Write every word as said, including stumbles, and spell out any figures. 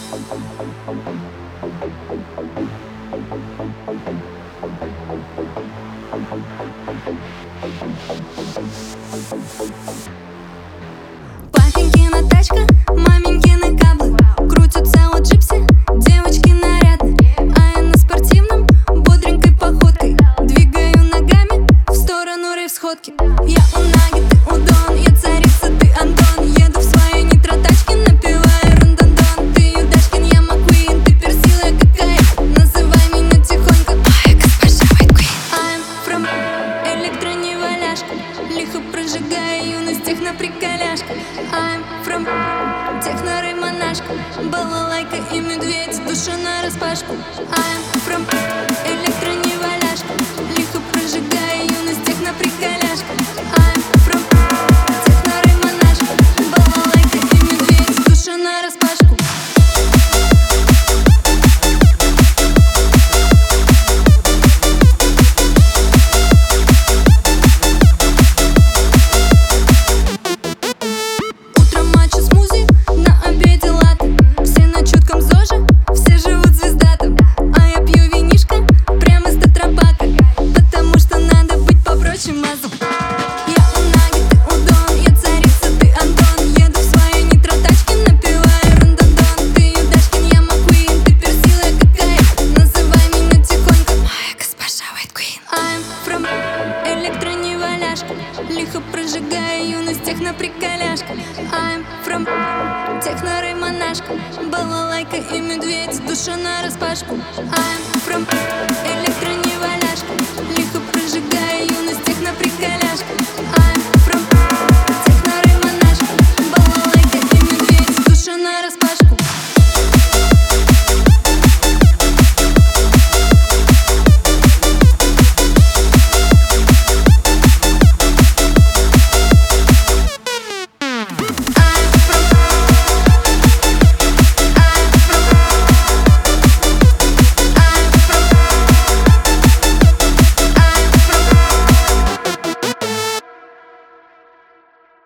Папенькина тачка, маменькины каблы, крутятся у джипси, девочки нарядны. А я на спортивном, бодренькой походкой двигаю ногами в сторону рейв-сходки. Я у Наги, ты у Дон, я царица, ты Антон. Еду в своей нитро-тачке, напеваю рон-дон-дон. Ты Юдашкин, я Маккуин, ты Персил, я кокаин. Называй меня тихонько, ой, госпожа White Queen. I'm from электроневаляшка, лихо прожигая юность техноприколяшка. I'm from техно-рейв-монашка, балалайка и медведь, душа нараспашку. I'm from электроневаляшка, лихо прожигая юность техноприколяшка. I'm from техно-рейв-монашка, балалайка и медведь, душа нараспашку. Утром матча смузи, на обеде латте. Все на чутком зоже, все живут звездатым. А я пью винишко прямо с тетрапака, потому что надо быть попроще мазу. Я у Наги, ты у Дон, я царица, ты Антон. Еду в своей нитро-тачке, напеваю рон-дон-дон. Ты Юдашкин, я Маккуин, ты Персил, я кокаин. Называй меня тихонько, моя госпожа White Queen. I'm from электроневаляшка, лихо прожигая юность техноприколяшка. I'm from техно-рейв-монашка, балалайка и медведь, душа нараспашку. I'm from электроневаляшка.